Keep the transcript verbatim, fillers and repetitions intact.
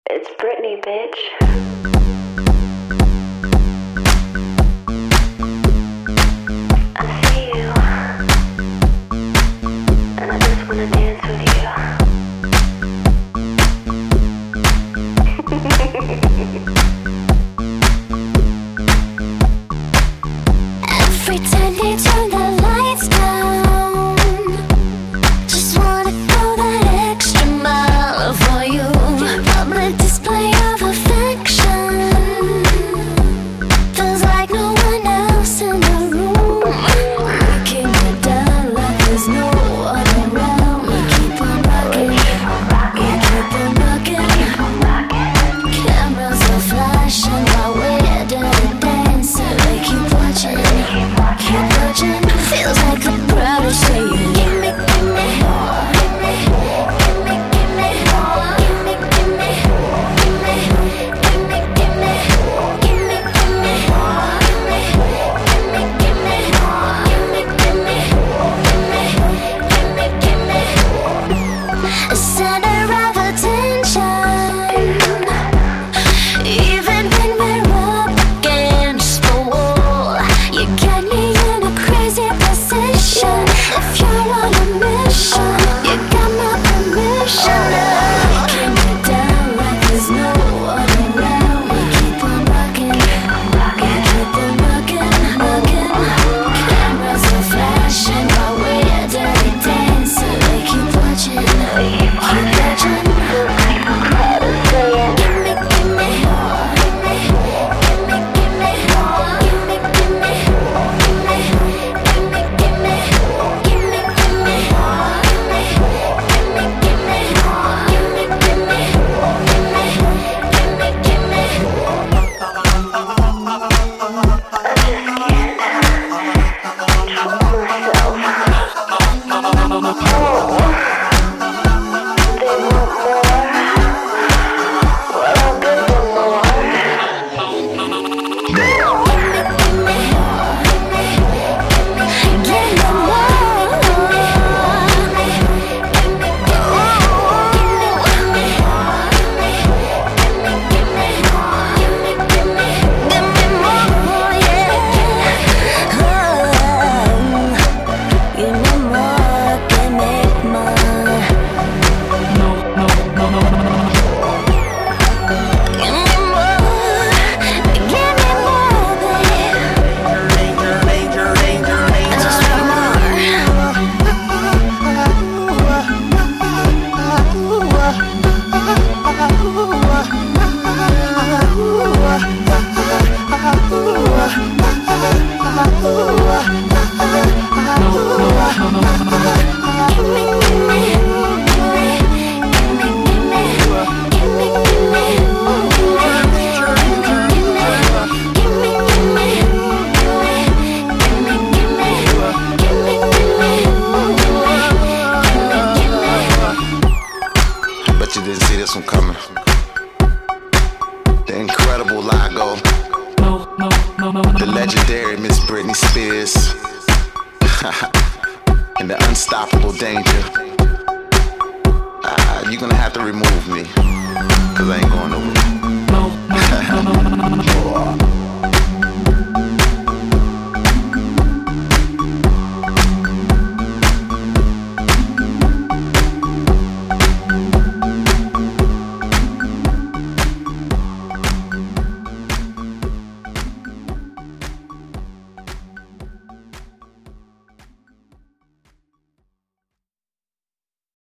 It's Britney, bitch. Every time they turn the lights down, just wanna go that extra mile for you. Public display of affection feels like no one else in the room. We keep it down like there's no one around. We keep on rocking, we keep on rocking. Cameras are flashing while we're doing dancing. They keep watching. Keep watching. Feels like the crowd is saying, give me, give me more. Give me, give me, give me more. Give me, give me, give me, give me, give me, give me, give me more. Give me, give me more. Give me, give me, give me, give me, give me. A center of attention. Even when we're up against the wall, you get me in a crazy position. If you're on a mission, you got my permission. Keep me down like there's no one around. We keep on rocking, we keep on rocking, rocking. Cameras are flashing while we're dirty dancing. They keep watching, keep watching. Crowd is saying, give me, give me more. Give me, give me, give me more. Give me, give me, give me, give me, give me, give me, give me more. Give me, give me, give me more. Give me, give me, give me, give me, give me, give me. Bet you didn't see this one coming. The incredible Lago, the legendary Miss Britney Spears, and the unstoppable Danger. Uh, you're gonna have to remove me, cause I ain't going nowhere.